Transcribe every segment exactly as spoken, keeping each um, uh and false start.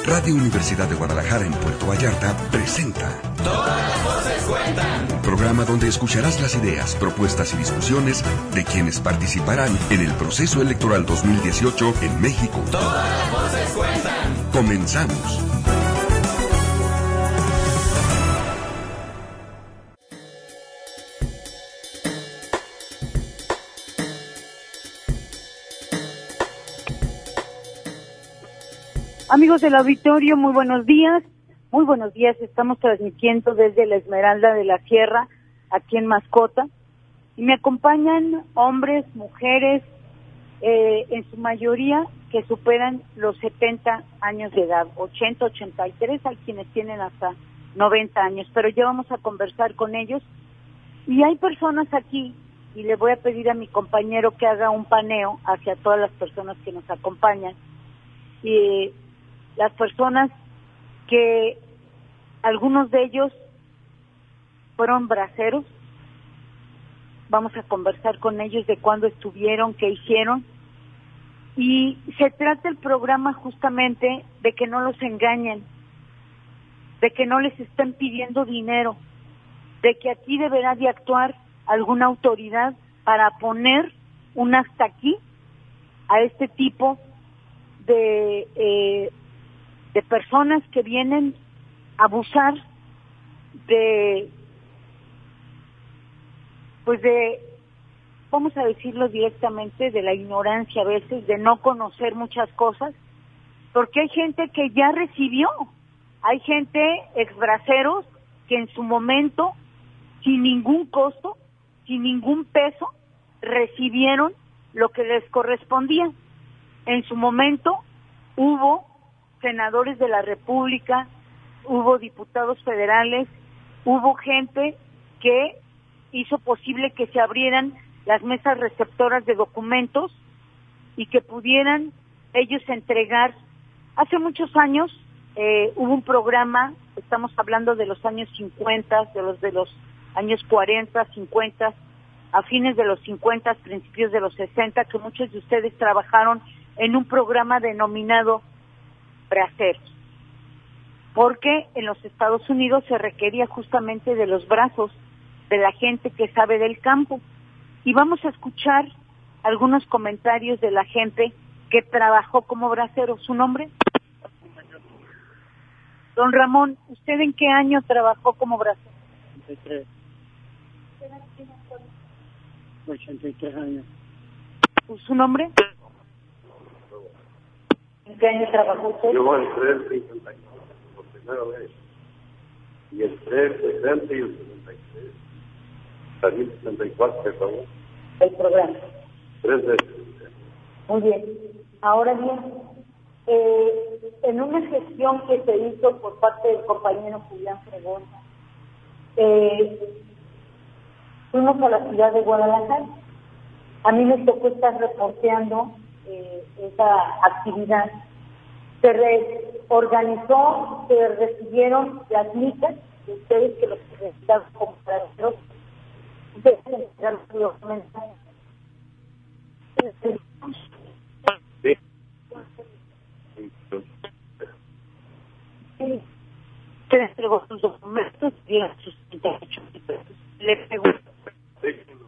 Radio Universidad de Guadalajara en Puerto Vallarta presenta Todas las voces cuentan. Programa donde escucharás las ideas, propuestas y discusiones de quienes participarán en el proceso electoral dos mil dieciocho en México. Todas las voces cuentan. Comenzamos. Amigos del auditorio, muy buenos días. Muy buenos días. Estamos transmitiendo desde la Esmeralda de la Sierra, aquí en Mascota. Y me acompañan hombres, mujeres, eh, en su mayoría que superan los setenta años de edad, ochenta, ochenta y tres, hay quienes tienen hasta noventa años, pero ya vamos a conversar con ellos. Y hay personas aquí, y le voy a pedir a mi compañero que haga un paneo hacia todas las personas que nos acompañan. Y las personas que algunos de ellos fueron braceros, vamos a conversar con ellos de cuándo estuvieron, qué hicieron, y se trata el programa justamente de que no los engañen, de que no les estén pidiendo dinero, de que aquí deberá de actuar alguna autoridad para poner un hasta aquí a este tipo de eh, de personas que vienen a abusar de, pues de, vamos a decirlo directamente, de la ignorancia a veces, de no conocer muchas cosas, porque hay gente que ya recibió, hay gente exbraceros que en su momento, sin ningún costo, sin ningún peso, recibieron lo que les correspondía. En su momento hubo senadores de la República, hubo diputados federales, hubo gente que hizo posible que se abrieran las mesas receptoras de documentos y que pudieran ellos entregar. Hace muchos años eh, hubo un programa, estamos hablando de los años cincuenta, de los de los años cuarenta, cincuenta, a fines de los cincuenta, principios de los sesenta, que muchos de ustedes trabajaron en un programa denominado braceros, porque en los Estados Unidos se requería justamente de los brazos de la gente que sabe del campo. Y vamos a escuchar algunos comentarios de la gente que trabajó como bracero. ¿Su nombre? Don Ramón, ¿usted en qué año trabajó como bracero? ochenta y tres. ochenta y tres años. ¿Su nombre? ¿En qué año trabajó usted? Yo entré en cincuenta y nueve por primera vez. Y entré en sesenta y el sesenta y tres. Salí en sesenta y cuatro, se acabó. El programa. Tres veces. Muy bien. Ahora bien, eh, en una gestión que se hizo por parte del compañero Julián Fregón, eh, fuimos a la ciudad de Guadalajara. A mí me tocó estar reporteando eh, esa actividad. Se reorganizó, se recibieron las micas de ustedes que los presentaron como braceros. Ustedes entregaron los mensajes. Sí. Sí. Se entregó sus documentos y dieron sus treinta y ocho mil pesos. Le pregunto. Sí.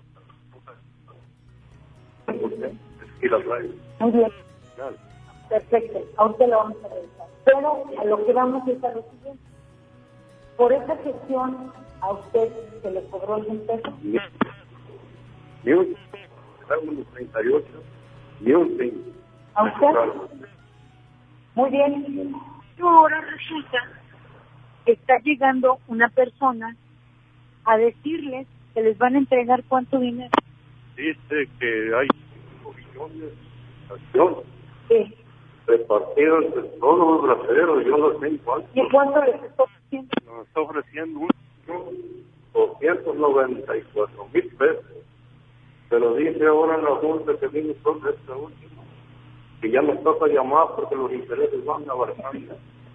Y la traigo. Muy bien. Dale. Perfecto. Ahorita lo vamos a revisar. Pero a lo que vamos es a lo siguiente. Por esa gestión, ¿a usted se le cobró algún peso? Ni un, unos treinta y ocho, ni un cinco. ¿A usted? Muy bien. Y ahora resulta que está llegando una persona a decirles que les van a entregar cuánto dinero. Dice que hay cinco millones de acciones Sí. repartidas entre todos los braceros. Yo no sé en cuánto. ¿Y cuánto les está ofreciendo? Nos está ofreciendo un doscientos noventa y cuatro mil pesos. Pero dice ahora en la junta que vino sobre esta última, que ya nos toca llamar porque los intereses van avanzando.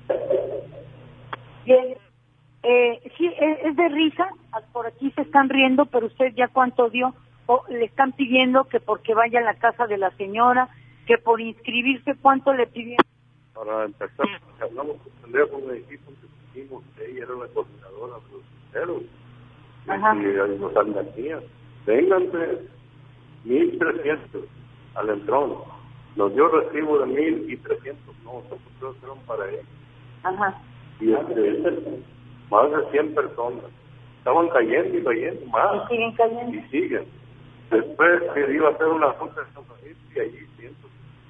Bien. Eh, sí, es, es de risa, por aquí se están riendo, pero usted ya cuánto dio, o le están pidiendo que porque vaya a la casa de la señora, que por inscribirse, ¿cuánto le pidieron? para empezar, hablamos por teléfono, me dijimos que dijimos que ella era la coordinadora de los sinceros. Y nos advertían, vénganse mil trescientos al entrón. Nos dio recibo de mil y trescientos, no, nosotros fueron para él. Ajá. Y este, más de cien personas. Estaban cayendo y cayendo más. Y siguen cayendo. Y siguen. Después que iba a hacer una junta de San Francisco y allí cientos.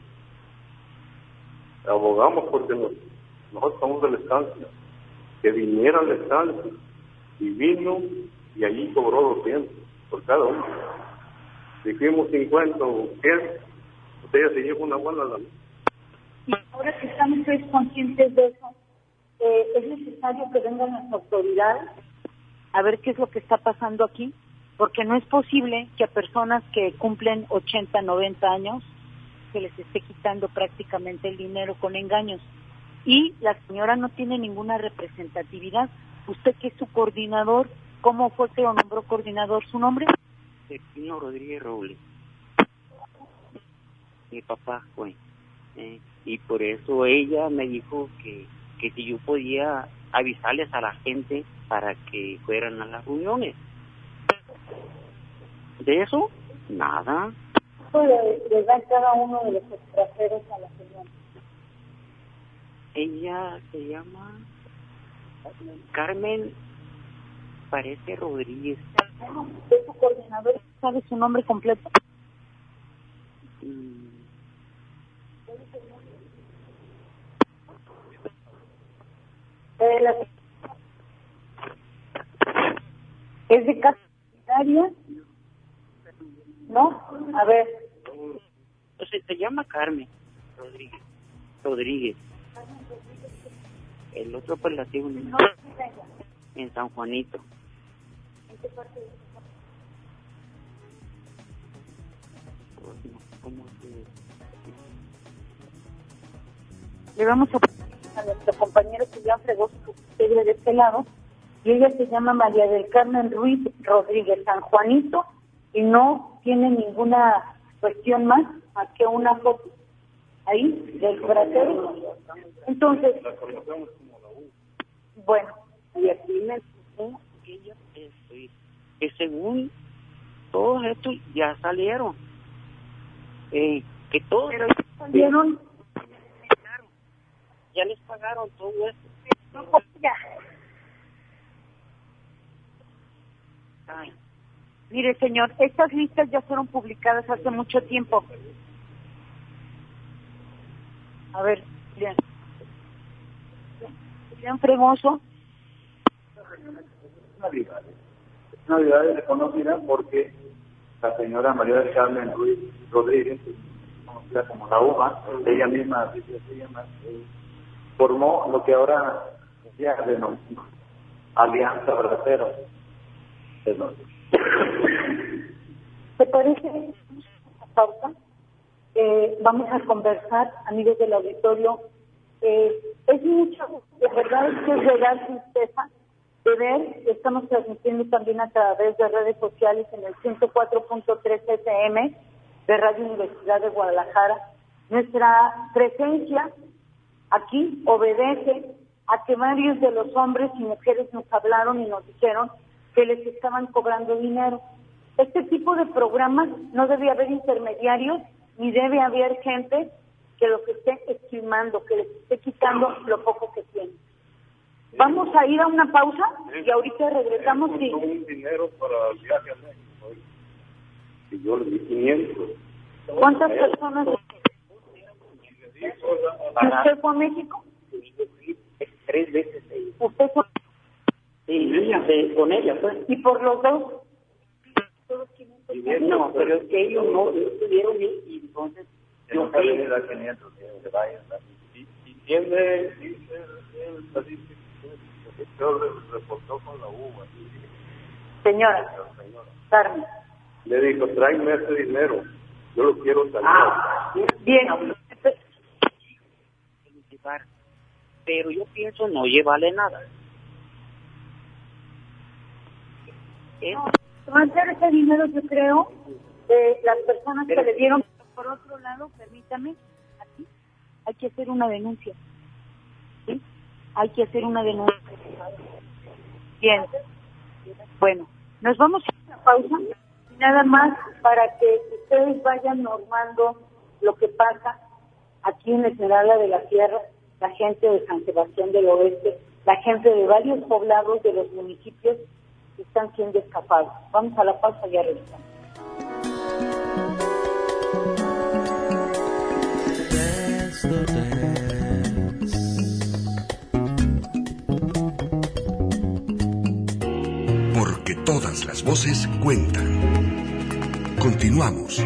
Abogamos porque nos, nosotros estamos de la estancia. Que viniera a la estancia. Y vino y allí cobró doscientos por cada uno. Dijimos cincuenta o cien. Ella se lleva una buena la luz. Y ahora que están ustedes conscientes de eso, eh, es necesario que vengan las autoridades a ver qué es lo que está pasando aquí, porque no es posible que a personas que cumplen ochenta, noventa años se les esté quitando prácticamente el dinero con engaños. Y la señora no tiene ninguna representatividad. Usted que es su coordinador, ¿cómo fue que lo nombró coordinador? ¿Su nombre? Pino Rodríguez Robles. Mi papá fue. Eh, y por eso ella me dijo que, que si yo podía avisarles a la gente para que fueran a las reuniones. De eso, nada. Le, le da cada uno de los extranjeros a la señora. Ella se llama Carmen, parece Rodríguez. ¿Es su coordinador? ¿Sabe su nombre completo? Mm. Eh, la... ¿Es de casa sanitaria? ¿No? A ver. Entonces se llama Carmen Rodríguez. Rodríguez. El otro pues la tengo en, en San Juanito. ¿En qué parte de ¿Cómo se...? Le vamos a a nuestro compañero que ya fregó su serie de este lado, y ella se llama María del Carmen Ruiz Rodríguez, San Juanito, y no tiene ninguna cuestión más más que una foto ahí del bracero. Entonces, bueno, y aquí me dijo que ella, este, que según todos estos ya salieron, eh, que todos pero ya salieron, ya les pagaron todo esto. no, ya. Ay. Mire, señor, estas listas ya fueron publicadas hace mucho tiempo. A ver, bien. Bien fregoso. Navidades. Navidades reconocida porque la señora María del Carmen Ruiz Rodríguez, conocida como la U M A, ella misma, así se llama, formó lo que ahora ya denomina Alianza Bracero. ¿Te parece pausa? Eh, vamos a conversar, amigos del auditorio. Eh, es mucho, de verdad es que es real tristeza de ver, estamos transmitiendo también a través de redes sociales en el ciento cuatro punto tres F M de Radio Universidad de Guadalajara. Nuestra presencia aquí obedece a que varios de los hombres y mujeres nos hablaron y nos dijeron que les estaban cobrando dinero. Este tipo de programas no debe haber intermediarios ni debe haber gente que los esté estimando, que les esté quitando lo poco que tienen. Vamos a ir a una pausa y ahorita regresamos. Sí. Un dinero para el viaje a México. Y yo le di quinientos. ¿Cuántas personas? ¿Usted fue a México? Tres veces. ¿Usted fue? Sí, sí, con ella, pues. ¿Y por los dos? No, pero es que ellos no estuvieron y, y entonces yo fui a quinientos de vayan. Y tiene, dice el estadístico, que se reportó con la U V A. Señora, Carmen. Le dijo, tráeme ese dinero, yo lo quiero sacar. Ah, bien. Pero yo pienso no llevarle nada. No, mandar ese dinero, yo creo, de las personas que le dieron. Por otro lado, permítame, aquí, hay que hacer una denuncia. ¿Sí? Hay que hacer una denuncia. Bien. Bueno, nos vamos a una pausa, nada más para que ustedes vayan normando lo que pasa aquí en Esmeralda de la Sierra, la gente de San Sebastián del Oeste, la gente de varios poblados de los municipios que están siendo escapados. Vamos a la pausa y ya regresamos. Porque todas las voces cuentan. Continuamos.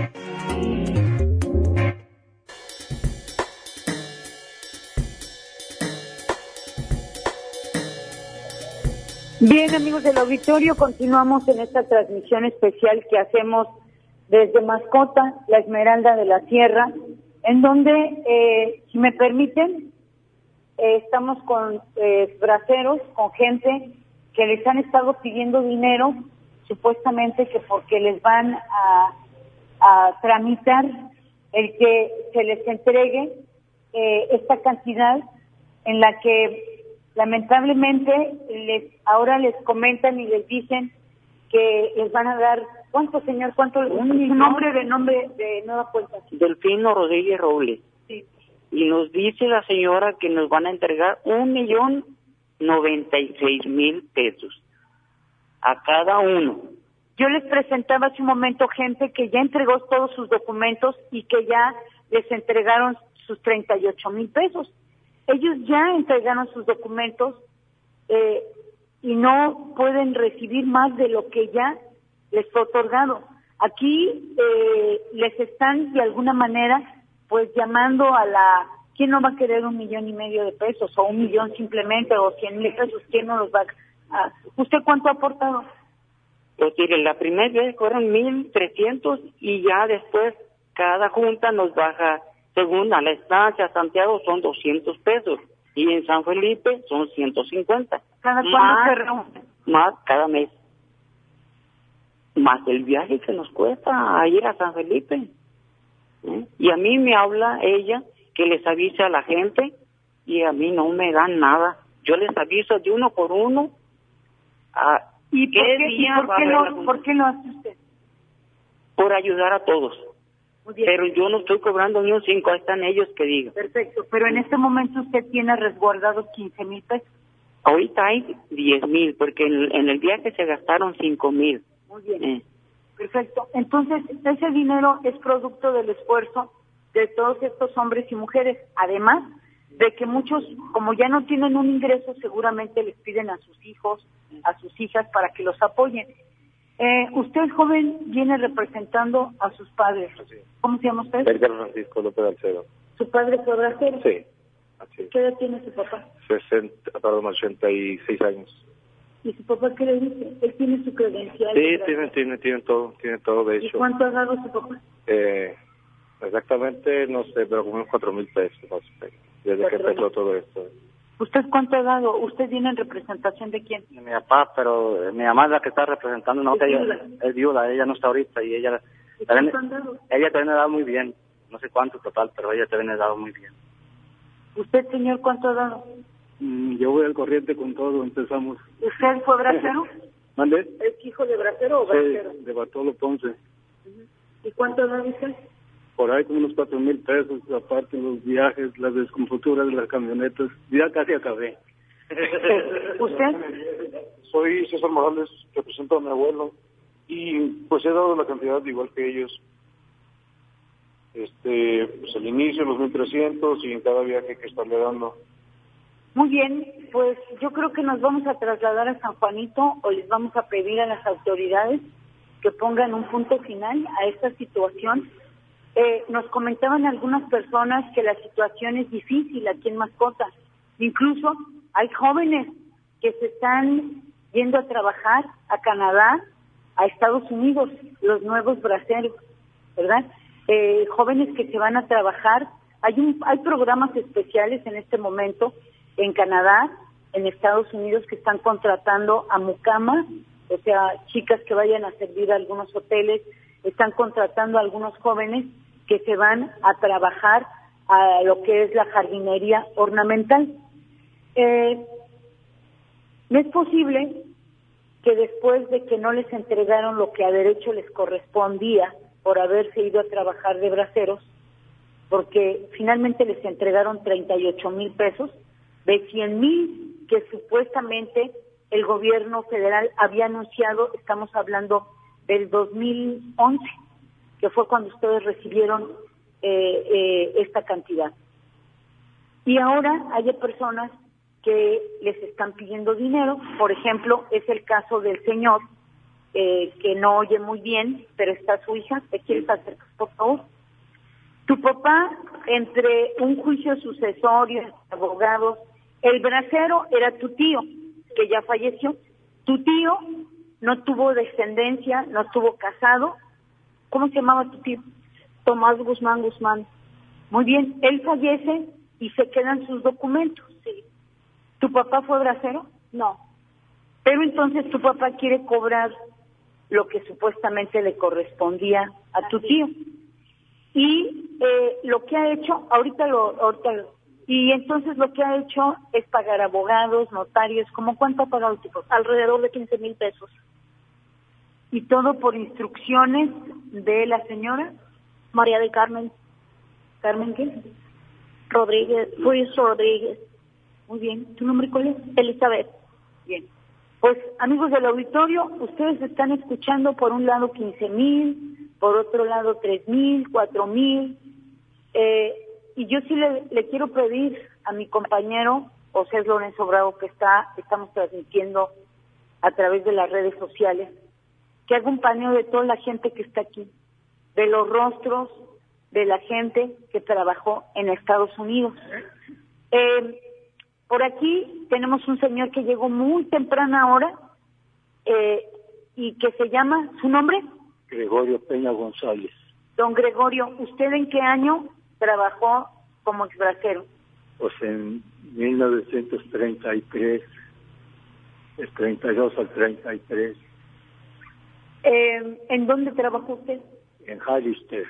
Bien, amigos del auditorio, continuamos en esta transmisión especial que hacemos desde Mascota, la Esmeralda de la Sierra, en donde, eh, si me permiten, eh, estamos con eh, braceros, con gente que les han estado pidiendo dinero, supuestamente que porque les van a, a tramitar el que se les entregue eh, esta cantidad en la que lamentablemente les ahora les comentan y les dicen que les van a dar, ¿cuánto, señor? ¿Cuánto? Un nombre de nombre de nueva cuenta. Delfino Rodríguez Robles. Sí. Y nos dice la señora que nos van a entregar un millón noventa y seis mil pesos a cada uno. Yo les presentaba hace un momento gente que ya entregó todos sus documentos y que ya les entregaron sus treinta y ocho mil pesos. Ellos ya entregaron sus documentos eh, y no pueden recibir más de lo que ya les fue otorgado. Aquí eh, les están de alguna manera pues llamando a la... ¿Quién no va a querer un millón y medio de pesos o un millón simplemente o cien mil pesos? ¿Quién no los va a...? ¿Usted cuánto ha aportado? Pues mire, la primera vez fueron mil trescientos y ya después cada junta nos baja, según a la estancia Santiago son doscientos pesos y en San Felipe son ciento cincuenta. ¿Cada cuándo más, se reúne? Más cada mes. Más el viaje que nos cuesta a ir a San Felipe. ¿Eh? Y a mí me habla ella que les avise a la gente y a mí no me dan nada. Yo les aviso de uno por uno. A ¿Y por qué, ¿y por qué, lo, por qué lo hace usted? Por ayudar a todos. Muy bien. Pero yo no estoy cobrando ni un cinco, ahí están ellos que digan. Perfecto, pero en este momento usted tiene resguardados quince mil pesos. Ahorita hay diez mil, porque en, en el viaje se gastaron cinco mil. Muy bien. Eh. Perfecto. Entonces, ese dinero es producto del esfuerzo de todos estos hombres y mujeres. Además de que muchos, como ya no tienen un ingreso, seguramente les piden a sus hijos, a sus hijas para que los apoyen. Eh, usted, joven, viene representando a sus padres. Así. ¿Cómo se llama usted? Edgar Francisco López Alcedo. ¿Su padre fue bracero? Sí, así. ¿Qué edad tiene su papá? sesenta, perdón, ochenta y seis años. ¿Y su papá qué le dice? Él tiene su credencial. Sí, tiene, tiene, tiene todo, tiene todo, de hecho. ¿Y cuánto ha dado su papá? Eh, exactamente, no sé, pero como unos cuatro mil pesos, no sé, desde que empezó todo esto. ¿Usted cuánto ha dado? ¿Usted viene en representación de quién? Mi papá, pero mi mamá es la que está representando, no, ¿Es que ella viuda? es viuda, ella no está ahorita y ella ¿Y también, cuánto han dado? ella también ha dado muy bien, no sé cuánto total, pero ella también ha dado muy bien. ¿Usted, señor, cuánto ha dado? Mm, yo voy al corriente con todo, empezamos. ¿Usted fue bracero? ¿Mande? ¿Es hijo de bracero o bracero? Sí, de Bartolo Ponce. Uh-huh. ¿Y cuánto ha dado usted? Por ahí como unos cuatro mil pesos, aparte los viajes, las descomposturas de las camionetas, ya casi acabé. ¿Usted? Soy César Morales, represento a mi abuelo y pues he dado la cantidad igual que ellos. Este, pues al inicio los mil trescientos y en cada viaje que estarle dando. Muy bien, pues yo creo que nos vamos a trasladar a San Juanito o les vamos a pedir a las autoridades que pongan un punto final a esta situación. Eh, nos comentaban algunas personas que la situación es difícil aquí en Mascota. Incluso hay jóvenes que se están yendo a trabajar a Canadá, a Estados Unidos, los nuevos braceros, ¿verdad? Eh, jóvenes que se van a trabajar. Hay un, hay programas especiales en este momento en Canadá, en Estados Unidos, que están contratando a mucamas, o sea, chicas que vayan a servir a algunos hoteles, están contratando a algunos jóvenes que se van a trabajar a lo que es la jardinería ornamental. Eh, no es posible que después de que no les entregaron lo que a derecho les correspondía por haberse ido a trabajar de braceros, porque finalmente les entregaron treinta y ocho mil pesos de cien mil que supuestamente el gobierno federal había anunciado. Estamos hablando del dos mil once, que fue cuando ustedes recibieron eh, eh, esta cantidad. Y ahora hay personas que les están pidiendo dinero. Por ejemplo, es el caso del señor eh, que no oye muy bien, pero está su hija. ¿Te quieres acercar, por favor? Tu papá, entre un juicio sucesorio, abogados, el bracero era tu tío, que ya falleció. Tu tío no tuvo descendencia, no estuvo casado. ¿Cómo se llamaba tu tío? Tomás Guzmán Guzmán. Muy bien, él fallece y se quedan sus documentos. Sí. ¿Tu papá fue bracero? No. Pero entonces tu papá quiere cobrar lo que supuestamente le correspondía a tu tío. Y eh, lo que ha hecho, ahorita lo, ahorita lo, y entonces lo que ha hecho es pagar abogados, notarios. ¿Cómo cuánto ha pagado tu papá? Alrededor de quince mil pesos. Y todo por instrucciones de la señora María del Carmen. ¿Carmen qué? Rodríguez, Ruiz Rodríguez. Muy bien. ¿Tu nombre cuál es? Elizabeth. Bien. Pues, amigos del auditorio, ustedes están escuchando por un lado quince mil, por otro lado tres mil, cuatro mil. Eh, y yo sí le, le quiero pedir a mi compañero José Lorenzo Bravo, que está, estamos transmitiendo a través de las redes sociales, que haga un paneo de toda la gente que está aquí, de los rostros de la gente que trabajó en Estados Unidos. Eh, por aquí tenemos un señor que llegó muy temprana hora eh, y que se llama, ¿su nombre? Gregorio Peña González. Don Gregorio, ¿usted en qué año trabajó como exbracero? Pues en mil novecientos treinta y tres, del treinta y dos al treinta y tres. Eh, ¿En dónde trabajó usted? En Hallister.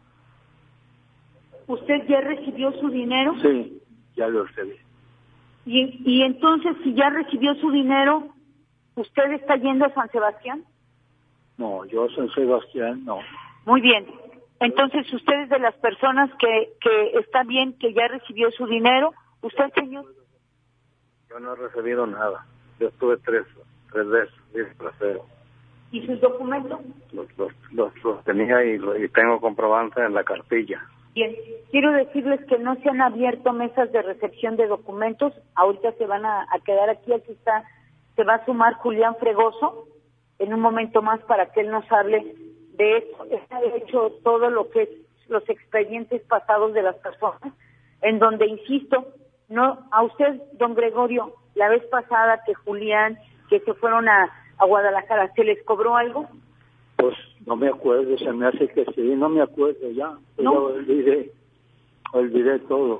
¿Usted ya recibió su dinero? Sí, ya lo recibí. Y, y entonces, si ya recibió su dinero, ¿usted está yendo a San Sebastián? No, yo a San Sebastián no. Muy bien. Entonces, usted es de las personas que, que está bien, que ya recibió su dinero. ¿Usted, señor? Yo no he recibido nada. Yo estuve tres, tres veces, diez bracero. ¿Y sus documentos? Los, los, los, los tenía y, lo, y tengo comprobante en la cartilla. Bien, quiero decirles que no se han abierto mesas de recepción de documentos. Ahorita se van a, a quedar aquí, aquí está, se va a sumar Julián Fregoso en un momento más para que él nos hable de esto. Está hecho todo lo que es los expedientes pasados de las personas, en donde, insisto, no a usted, don Gregorio, la vez pasada que Julián, que se fueron a, a Guadalajara, ¿se les cobró algo? Pues no me acuerdo, se me hace que sí, no me acuerdo ya. ¿No? Yo olvidé, olvidé todo.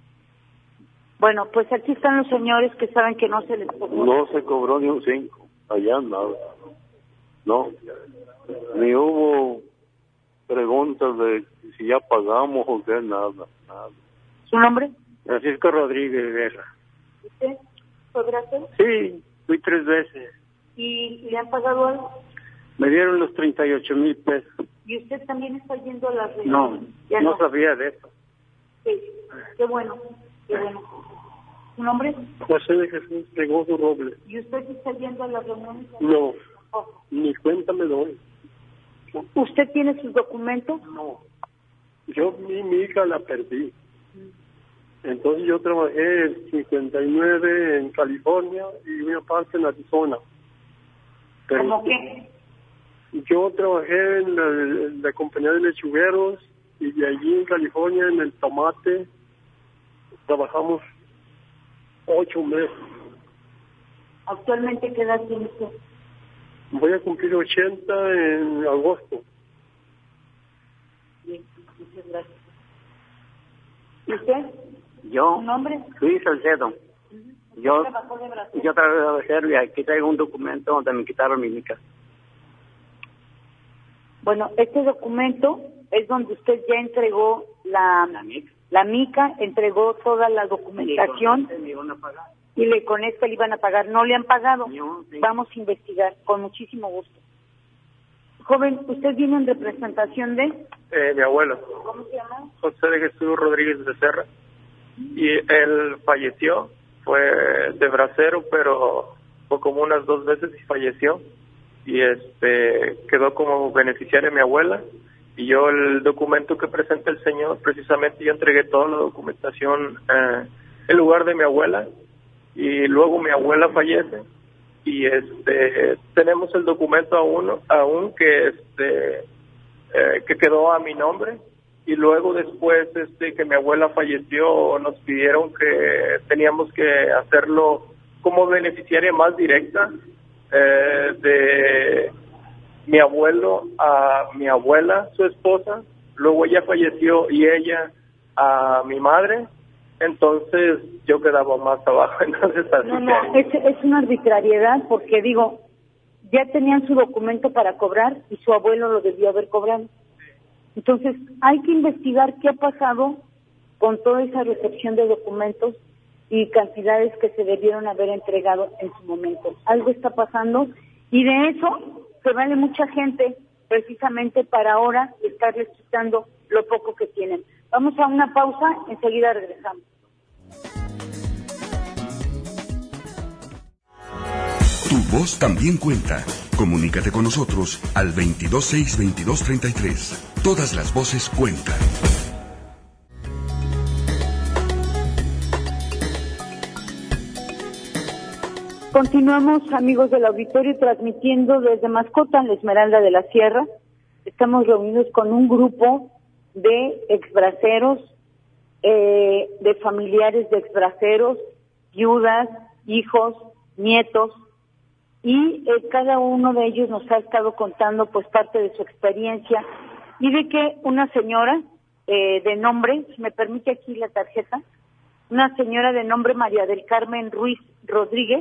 Bueno, pues aquí están los señores que saben que no se les cobró. No se cobró ni un cinco, allá nada. No, ni hubo preguntas de si ya pagamos o qué, nada, nada. ¿Su nombre? Francisco Rodríguez Guerra. ¿Usted fue bracero? Sí, fui tres veces. ¿Y le han pagado algo? Me dieron los treinta y ocho mil pesos. ¿Y usted también está yendo a las redes? No, ya no, no sabía de eso. Sí, qué bueno, qué bueno. ¿Su nombre? José de Jesús Fregoso Robles. ¿Y usted está yendo a las reuniones? No, ni cuenta me doy. ¿Usted tiene sus documentos? No, yo mi, mi hija la perdí. Entonces yo trabajé en cincuenta y nueve en California y una parte en Arizona. Pero ¿Cómo qué? Yo trabajé en la, en la compañía de lechugueros y de allí en California en el tomate trabajamos ocho meses. ¿Actualmente qué edad tiene usted? Voy a cumplir ochenta en agosto. Bien, muchas gracias. ¿Y usted? Yo, ¿Su nombre? Luis Salcedo. ¿Usted Yo, trabajó de bracero? yo trabajé de bracero y aquí traigo un documento donde me quitaron mi mica. Bueno, este documento es donde usted ya entregó la, La mica. La mica entregó toda la documentación y le con esto le iban a pagar. No le han pagado. Vamos a investigar con muchísimo gusto. Joven, ¿usted viene en representación de? Eh, mi abuelo. ¿Cómo se llama? José de Jesús Rodríguez de Serra. Y él falleció, fue de bracero, pero fue como unas dos veces y falleció. Y este quedó como beneficiaria mi abuela. Y yo el documento que presenta el señor, precisamente yo entregué toda la documentación eh, en lugar de mi abuela. Y luego mi abuela fallece. Y este tenemos el documento aún, aún que este eh, que quedó a mi nombre. Y luego después este que mi abuela falleció nos pidieron que teníamos que hacerlo como beneficiaria más directa eh, de mi abuelo a mi abuela, su esposa, luego ella falleció y ella a mi madre, entonces yo quedaba más abajo. Entonces así no, no, es, es una arbitrariedad porque digo, ya tenían su documento para cobrar y su abuelo lo debió haber cobrado. Entonces hay que investigar qué ha pasado con toda esa recepción de documentos y cantidades que se debieron haber entregado en su momento. Algo está pasando y de eso se vale mucha gente precisamente para ahora estarles quitando lo poco que tienen. Vamos a una pausa, enseguida regresamos. Tu voz también cuenta. Comunícate con nosotros al veintidós seis veintidós treinta y tres. Todas las voces cuentan. Continuamos, amigos del auditorio, transmitiendo desde Mascota, la Esmeralda de la Sierra. Estamos reunidos con un grupo de exbraceros, eh, de familiares de exbraceros, viudas, hijos, nietos, y eh, cada uno de ellos nos ha estado contando pues parte de su experiencia y de que una señora eh, de nombre, si me permite aquí la tarjeta, una señora de nombre María del Carmen Ruiz Rodríguez,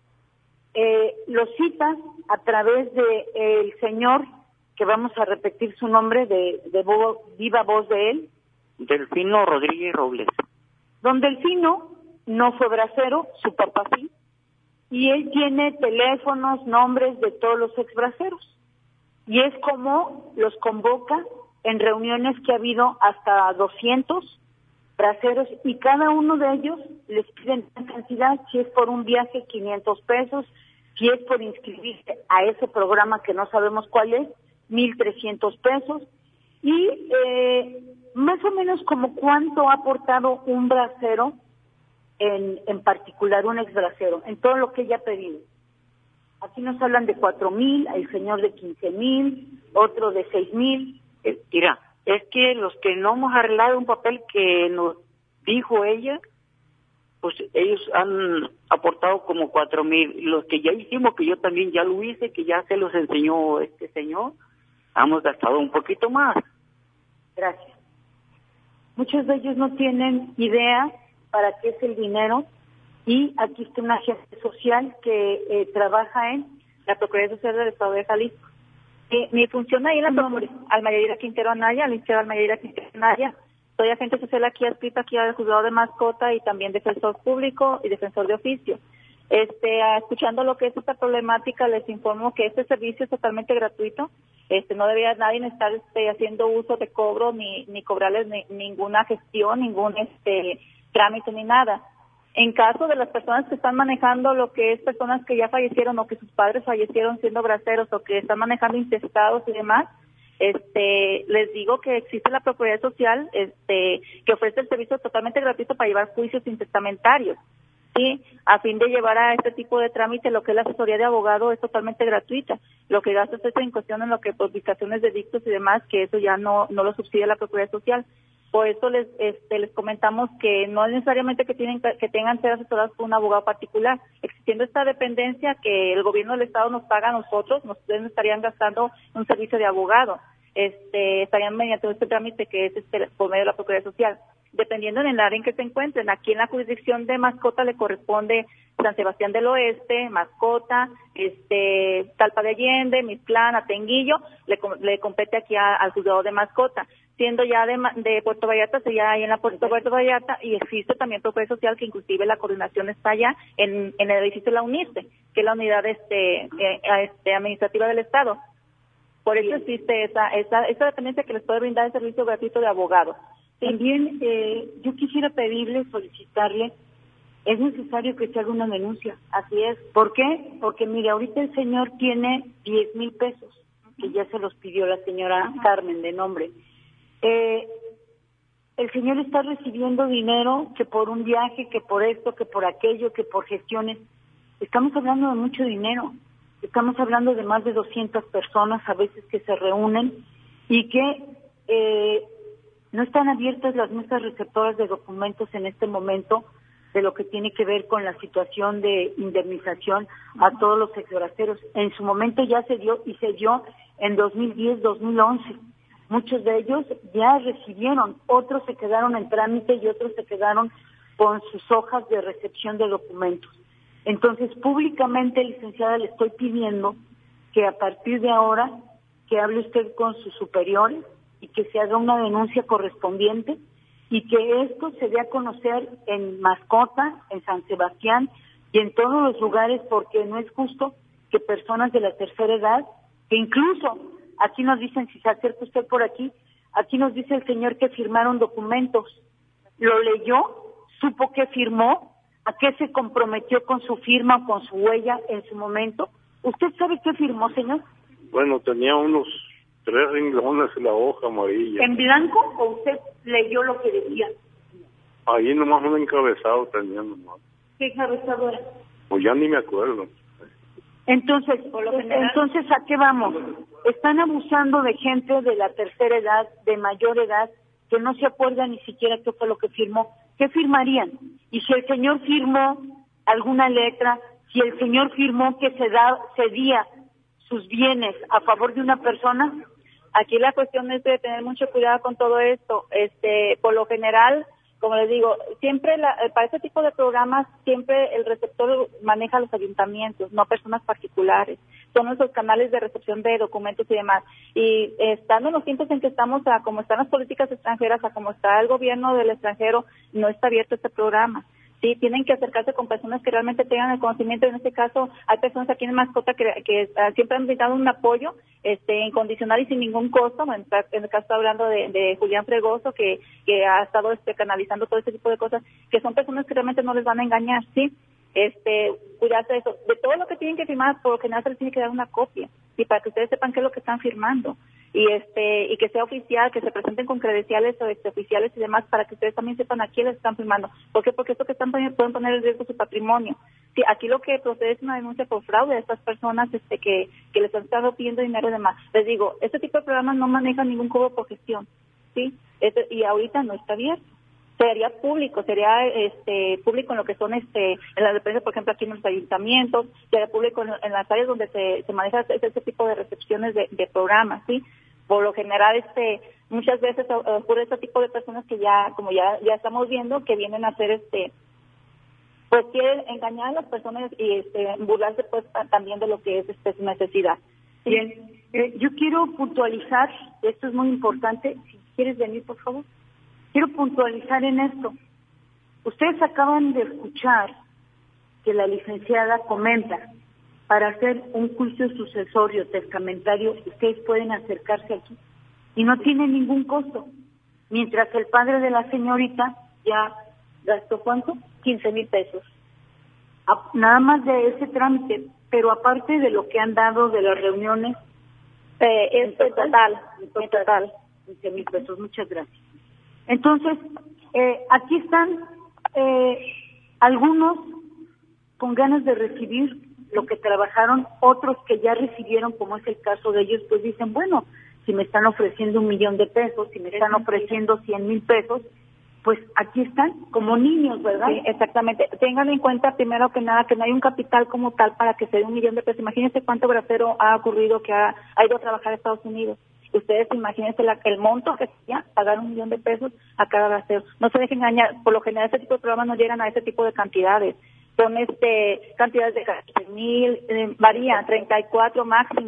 Eh, lo cita a través de eh, el señor, que vamos a repetir su nombre de, de vo, viva voz de él. Delfino Rodríguez Robles. Don Delfino no fue bracero, su papá sí, y él tiene teléfonos, nombres de todos los exbraceros. Y es como los convoca en reuniones que ha habido hasta doscientos braceros y cada uno de ellos les piden una cantidad, si es por un viaje quinientos pesos, si es por inscribirse a ese programa que no sabemos cuál es, mil trescientos pesos y eh, más o menos como cuánto ha aportado un bracero en, en particular, un exbracero, en todo lo que ella ha pedido. Aquí nos hablan de cuatro mil, el señor de quince mil, otro de seis mil. Eh, mira, es que los que no hemos arreglado un papel que nos dijo ella, pues ellos han aportado como cuatro mil. Los que ya hicimos, que yo también ya lo hice, que ya se los enseñó este señor, hemos gastado un poquito más. Gracias. Muchos de ellos no tienen idea para qué es el dinero y aquí está una agente social que eh, trabaja en la Procuraduría Social del Estado de Jalisco. Eh, mi función ahí en la Procuraduría, Almayadira Quintero Anaya, al Instituto Almayadira Quintero Anaya. Soy agente social aquí adscrita aquí al juzgado de mascota y también defensor público y defensor de oficio. Este, escuchando lo que es esta problemática, les informo que este servicio es totalmente gratuito. Este, no debería nadie estar este, haciendo uso de cobro ni ni cobrarles ni, ninguna gestión, ningún este trámite ni nada. En caso de las personas que están manejando lo que es personas que ya fallecieron o que sus padres fallecieron siendo braceros o que están manejando intestados y demás, este, les digo que existe la Procuraduría Social, este, que ofrece el servicio totalmente gratuito para llevar juicios intestamentarios, sí, a fin de llevar a este tipo de trámite lo que es la asesoría de abogado es totalmente gratuita. Lo que gastos es en cuestión en lo que publicaciones de dictos y demás, que eso ya no no lo subsidia la Procuraduría Social. Por eso les este, les comentamos que no es necesariamente que tienen que tengan que ser asesorados por un abogado particular. Existiendo esta dependencia que el gobierno del estado nos paga a nosotros, ustedes estarían gastando un servicio de abogado. Este, estarían mediante este trámite que es este, por medio de la Procuraduría Social. Dependiendo en el área en que se encuentren, aquí en la jurisdicción de Mascota le corresponde San Sebastián del Oeste, Mascota, este, Talpa de Allende, Mixtlán, Atenguillo, le, le compete aquí a, al juzgado de Mascota. siendo ya de, de Puerto Vallarta, sería ahí en la Puerto, Puerto Vallarta, y existe también Progreso Social, que inclusive la coordinación está allá en, en el edificio de la UNISTE, que es la unidad este, eh, este administrativa del Estado. Por eso existe esa, esa, esa dependencia que les puede brindar el servicio gratuito de abogado. También eh, yo quisiera pedirle, solicitarle, es necesario que se haga una denuncia. Así es. ¿Por qué? Porque mire, ahorita el señor tiene diez mil pesos, que ya se los pidió la señora Ajá. Carmen de nombre. Eh, el señor está recibiendo dinero que por un viaje, que por esto, que por aquello, que por gestiones. Estamos hablando de mucho dinero. Estamos hablando de más de doscientas personas a veces que se reúnen y que eh, no están abiertas las mesas receptoras de documentos en este momento de lo que tiene que ver con la situación de indemnización a todos los exbraceros. En su momento ya se dio y se dio en dos mil diez, dos mil once. Muchos de ellos ya recibieron, otros se quedaron en trámite y otros se quedaron con sus hojas de recepción de documentos. Entonces, públicamente, licenciada, le estoy pidiendo que a partir de ahora, que hable usted con sus superiores y que se haga una denuncia correspondiente y que esto se dé a conocer en Mascota, en San Sebastián y en todos los lugares, porque no es justo que personas de la tercera edad, que incluso, aquí nos dicen, si se acerca usted por aquí, aquí nos dice el señor que firmaron documentos, lo leyó, supo que firmó, ¿a qué se comprometió con su firma o con su huella en su momento? ¿Usted sabe qué firmó, señor? Bueno, tenía unos tres renglones en la hoja amarilla. ¿En blanco o usted leyó lo que decía? Ahí nomás un encabezado tenía nomás. ¿Qué encabezado era? Pues ya ni me acuerdo. Entonces, por lo general, entonces ¿a qué vamos? Están abusando de gente de la tercera edad, de mayor edad, que no se acuerda ni siquiera qué fue lo que firmó. ¿Qué firmarían? Y si el señor firmó alguna letra, si el señor firmó que se da, cedía sus bienes a favor de una persona. Aquí la cuestión es de tener mucho cuidado con todo esto. Este, por lo general, como les digo, siempre la, para este tipo de programas, siempre el receptor maneja los ayuntamientos, no personas particulares. Son nuestros canales de recepción de documentos y demás. Y estando en los tiempos en que estamos, a como están las políticas extranjeras, a como está el gobierno del extranjero, no está abierto este programa. Sí, tienen que acercarse con personas que realmente tengan el conocimiento. En este caso, hay personas aquí en Mascota que, que uh, siempre han brindado un apoyo este, incondicional y sin ningún costo. En, en el caso estoy hablando de, de Julián Fregoso, que, que ha estado este, canalizando todo este tipo de cosas, que son personas que realmente no les van a engañar, ¿sí? Este, cuidarse de eso. De todo lo que tienen que firmar, por lo general se les tiene que dar una copia, ¿sí? Para que ustedes sepan qué es lo que están firmando. Y este y que sea oficial, que se presenten con credenciales o este, oficiales y demás, para que ustedes también sepan a quién les están firmando. ¿Por qué? Porque esto que están poniendo pueden poner en riesgo su patrimonio. Sí, aquí lo que procede es una denuncia por fraude a estas personas este que, que les han estado pidiendo dinero y demás. Les digo, este tipo de programas no manejan ningún cobro por gestión, ¿sí? Este, y ahorita no está abierto. Sería público, sería este público en lo que son este en las dependencias, por ejemplo, aquí en los ayuntamientos, sería público en, en las áreas donde se, se maneja ese, ese tipo de recepciones de, de programas, ¿sí? Por lo general, este muchas veces ocurre este tipo de personas que ya, como ya ya estamos viendo, que vienen a hacer este pues quieren engañar a las personas y este burlarse pues también de lo que es este su necesidad. ¿Sí? Bien, eh, yo quiero puntualizar, esto es muy importante, si quieres venir por favor. Quiero puntualizar en esto. Ustedes acaban de escuchar que la licenciada comenta, para hacer un juicio sucesorio testamentario, ustedes pueden acercarse aquí y no tiene ningún costo. Mientras el padre de la señorita ya gastó ¿cuánto? quince mil pesos. A, nada más de ese trámite, pero aparte de lo que han dado de las reuniones, eh, es en total, en total, total. quince mil pesos, muchas gracias. Entonces, eh, aquí están eh, algunos con ganas de recibir lo que trabajaron, otros que ya recibieron, como es el caso de ellos, pues dicen, bueno, si me están ofreciendo un millón de pesos, si me están ofreciendo cien mil pesos, pues aquí están, como niños, ¿verdad? Sí, exactamente. Tengan en cuenta, primero que nada, que no hay un capital como tal para que se dé un millón de pesos. Imagínense cuánto bracero ha ocurrido que ha, ha ido a trabajar a Estados Unidos. Ustedes imagínense la, el monto que sería pagar un millón de pesos a cada bracero. No se dejen engañar, por lo general este tipo de programas no llegan a ese tipo de cantidades. Son este cantidades de catorce mil, eh, varían, treinta y cuatro máximo.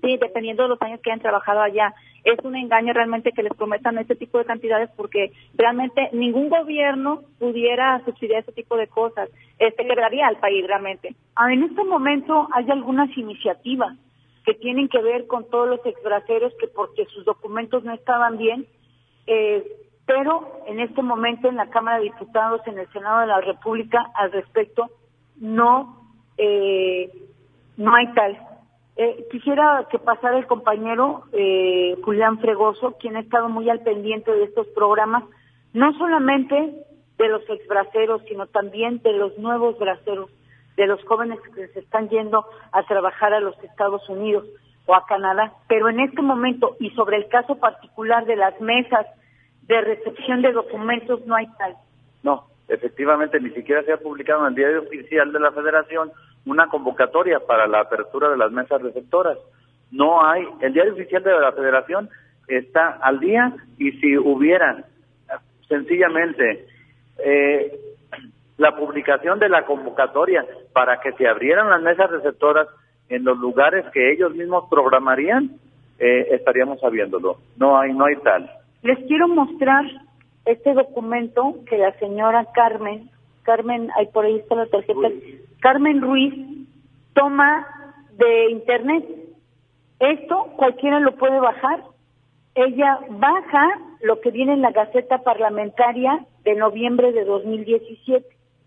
Sí, dependiendo de los años que hayan trabajado allá. Es un engaño realmente que les prometan este tipo de cantidades porque realmente ningún gobierno pudiera subsidiar este tipo de cosas. Este quebraría al país realmente. Ah, en este momento hay algunas iniciativas que tienen que ver con todos los exbraceros que porque sus documentos no estaban bien, eh, pero en este momento en la Cámara de Diputados, en el Senado de la República, al respecto, no, eh, no hay tal. Eh, quisiera que pasara el compañero eh, Julián Fregoso, quien ha estado muy al pendiente de estos programas, no solamente de los exbraceros, sino también de los nuevos braceros, de los jóvenes que se están yendo a trabajar a los Estados Unidos o a Canadá. Pero en este momento, y sobre el caso particular de las mesas de recepción de documentos, no hay tal. No, efectivamente, ni siquiera se ha publicado en el diario oficial de la Federación una convocatoria para la apertura de las mesas receptoras. No hay, el diario oficial de la Federación está al día, y si hubiera sencillamente eh, la publicación de la convocatoria para que se abrieran las mesas receptoras en los lugares que ellos mismos programarían, eh, estaríamos sabiéndolo. No hay, no hay tal. Les quiero mostrar este documento que la señora Carmen, Carmen, ahí por ahí está la tarjeta, Ruiz. Carmen Ruiz, toma de internet. Esto cualquiera lo puede bajar. Ella baja lo que viene en la Gaceta Parlamentaria de noviembre de dos mil diecisiete.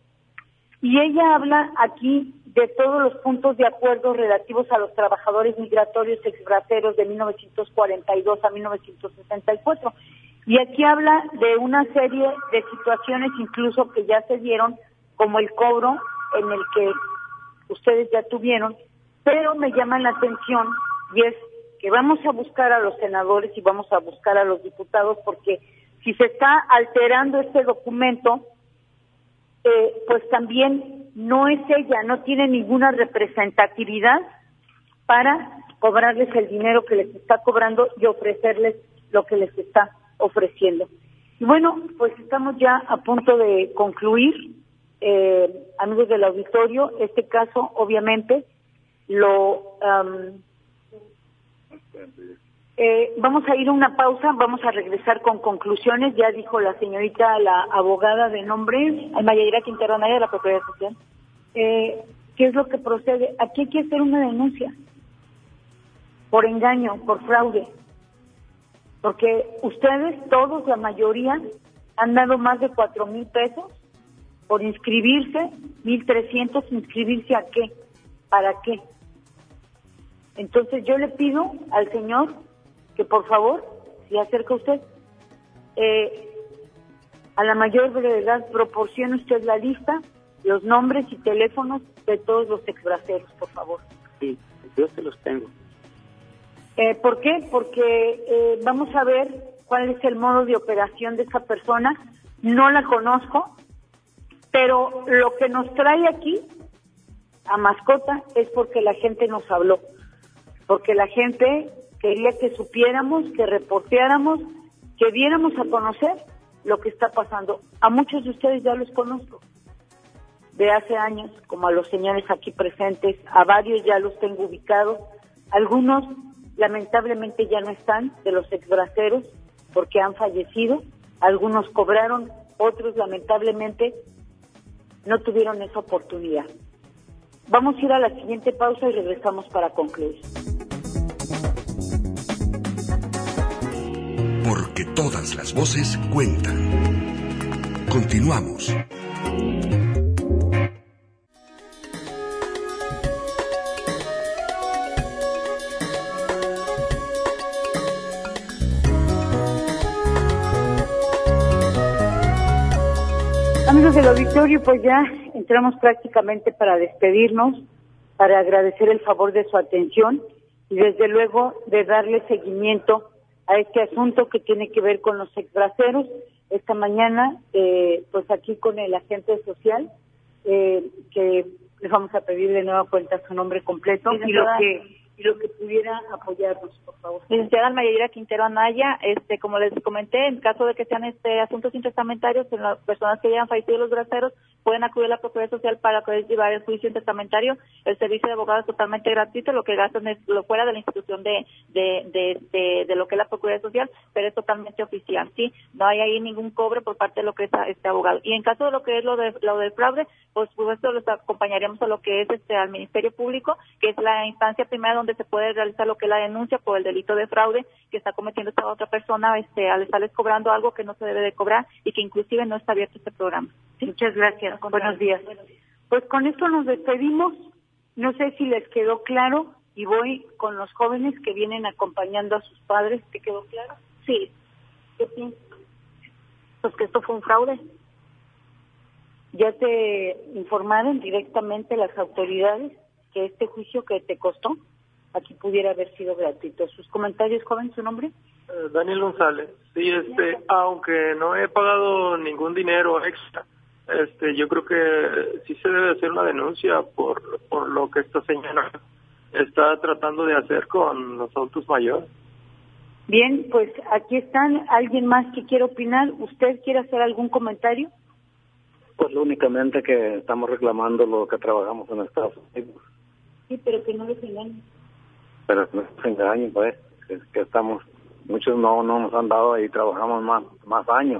Y ella habla aquí de todos los puntos de acuerdo relativos a los trabajadores migratorios exbraceros de mil novecientos cuarenta y dos a mil novecientos sesenta y cuatro. Y aquí habla de una serie de situaciones incluso que ya se dieron, como el cobro en el que ustedes ya tuvieron, pero me llama la atención y es que vamos a buscar a los senadores y vamos a buscar a los diputados, porque si se está alterando este documento, eh, pues también no es ella, no tiene ninguna representatividad para cobrarles el dinero que les está cobrando y ofrecerles lo que les está ofreciendo. Y bueno, pues estamos ya a punto de concluir, eh, amigos del auditorio. Este caso, obviamente, lo um, eh, vamos a ir a una pausa, vamos a regresar con conclusiones. Ya dijo la señorita, la abogada de nombre Mayadira Quintero Anaya de la Propiedad Social, eh, qué es lo que procede. Aquí hay que hacer una denuncia por engaño, por fraude, porque ustedes, todos, la mayoría, han dado más de cuatro mil pesos por inscribirse, mil trescientos, inscribirse a qué, para qué. Entonces yo le pido al señor que por favor, si acerca usted, eh, a la mayor brevedad proporcione usted la lista, los nombres y teléfonos de todos los exbraceros, por favor. Sí, yo se los tengo. Eh, ¿Por qué? Porque eh, vamos a ver cuál es el modo de operación de esa persona. No la conozco, pero lo que nos trae aquí a Mascota es porque la gente nos habló, porque la gente quería que supiéramos, que reporteáramos, que diéramos a conocer lo que está pasando. A muchos de ustedes ya los conozco de hace años, como a los señores aquí presentes, a varios ya los tengo ubicados, algunos lamentablemente ya no están, de los exbraceros, porque han fallecido, algunos cobraron, otros lamentablemente no tuvieron esa oportunidad. Vamos a ir a la siguiente pausa y regresamos para concluir. Porque todas las voces cuentan. Continuamos. Amigos del auditorio, pues ya entramos prácticamente para despedirnos, para agradecer el favor de su atención y desde luego de darle seguimiento a este asunto que tiene que ver con los exbraceros. Esta mañana, eh, pues aquí con el agente social, eh, que les vamos a pedir de nueva cuenta su nombre completo y lo que y lo que pudiera apoyarnos, por favor. Licenciada Mayadira Quintero Anaya, este, como les comenté, en caso de que sean este asuntos intestamentarios, en las personas que hayan fallecido los braceros, pueden acudir a la Procuraduría Social para poder llevar el juicio testamentario. El servicio de abogado es totalmente gratuito, lo que gastan es lo fuera de la institución de de, de, de, de lo que es la Procuraduría Social, pero es totalmente oficial, ¿sí? No hay ahí ningún cobro por parte de lo que es este abogado. Y en caso de lo que es lo de lo del fraude, pues por supuesto los acompañaríamos a lo que es este al Ministerio Público, que es la instancia primera donde se puede realizar lo que es la denuncia por el delito de fraude que está cometiendo esta otra persona, este al estarles cobrando algo que no se debe de cobrar y que inclusive no está abierto este programa. Sí, muchas gracias. Buenos días. Pues con esto nos despedimos. No sé si les quedó claro y voy con los jóvenes que vienen acompañando a sus padres. ¿Te quedó claro? Sí. ¿Qué piensas? Pues que esto fue un fraude. ¿Ya te informaron directamente las autoridades que este juicio que te costó aquí pudiera haber sido gratuito? ¿Sus comentarios, joven, su nombre? Uh, Daniel González. Sí, este, aunque no he pagado ningún dinero extra, este, yo creo que sí se debe hacer una denuncia por, por lo que esta señora está tratando de hacer con los adultos mayores. Bien, pues aquí están. ¿Alguien más que quiera opinar? ¿Usted quiere hacer algún comentario? Pues únicamente que estamos reclamando lo que trabajamos en Estados Unidos. Sí, pero que no les engañen. Pero que no se engañen, pues, que, que estamos, muchos no, no nos han dado y trabajamos más, más años.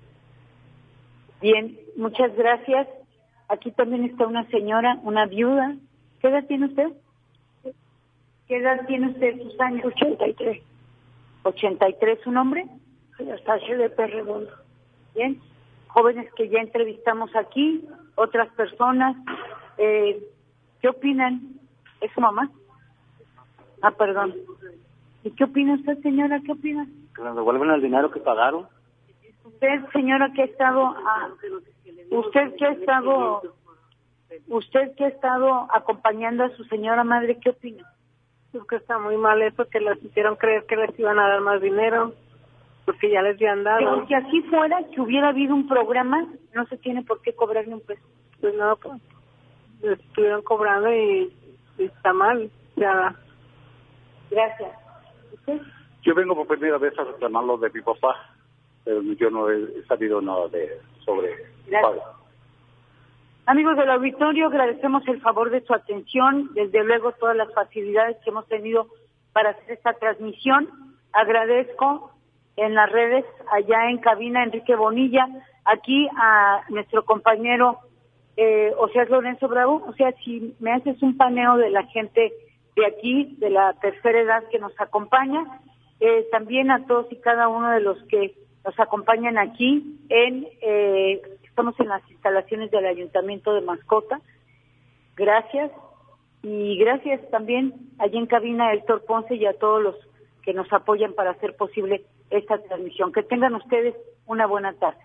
Bien, muchas gracias. Aquí también está una señora, una viuda. ¿Qué edad tiene usted? ¿Qué edad tiene usted, sus años? ochenta y tres. ¿ochenta y tres su nombre? Anastasia de Perredondo. Bien. Jóvenes que ya entrevistamos aquí, otras personas. Eh, ¿Qué opinan? ¿Es su mamá? Ah, perdón. ¿Y qué opina usted, señora? ¿Qué opina? Que nos devuelven el dinero que pagaron. Usted, señora, que ha estado... Ah, usted que ha estado... Usted que ha estado acompañando a su señora madre, ¿qué opina? Creo que está muy mal eso, que les hicieron creer que les iban a dar más dinero, porque ya les habían dado. Pero si así fuera, que hubiera habido un programa, no se tiene por qué cobrar ni un peso. Pues no, pues, les estuvieron cobrando y, y está mal. Ya. Gracias. ¿Usted? Yo vengo por primera vez a reclamar lo de mi papá, pero yo no he sabido nada de sobre Gracias. Amigos del auditorio, agradecemos el favor de su atención, desde luego todas las facilidades que hemos tenido para hacer esta transmisión. Agradezco en las redes, allá en cabina, Enrique Bonilla, aquí a nuestro compañero eh, Oseas Lorenzo Bravo. O sea, si me haces un paneo de la gente de aquí, de la tercera edad que nos acompaña, eh, también a todos y cada uno de los que nos acompañan aquí en... Eh, Estamos en las instalaciones del Ayuntamiento de Mascota. Gracias. Y gracias también allí en cabina a Héctor Ponce y a todos los que nos apoyan para hacer posible esta transmisión. Que tengan ustedes una buena tarde.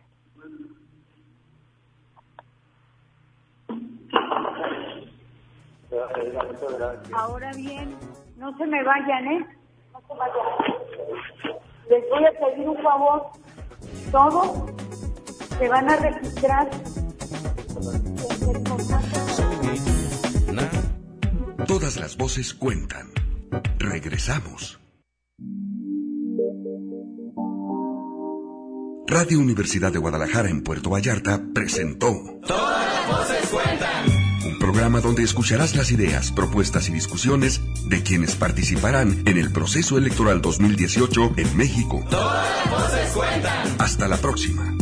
Ahora bien, no se me vayan, ¿eh? No se vayan. Les voy a pedir un favor. Todos se van a registrar. Todas las voces cuentan. Regresamos. Radio Universidad de Guadalajara en Puerto Vallarta presentó Todas las voces cuentan. Un programa donde escucharás las ideas, propuestas y discusiones de quienes participarán en el proceso electoral dos mil dieciocho en México. Todas las voces cuentan. Hasta la próxima.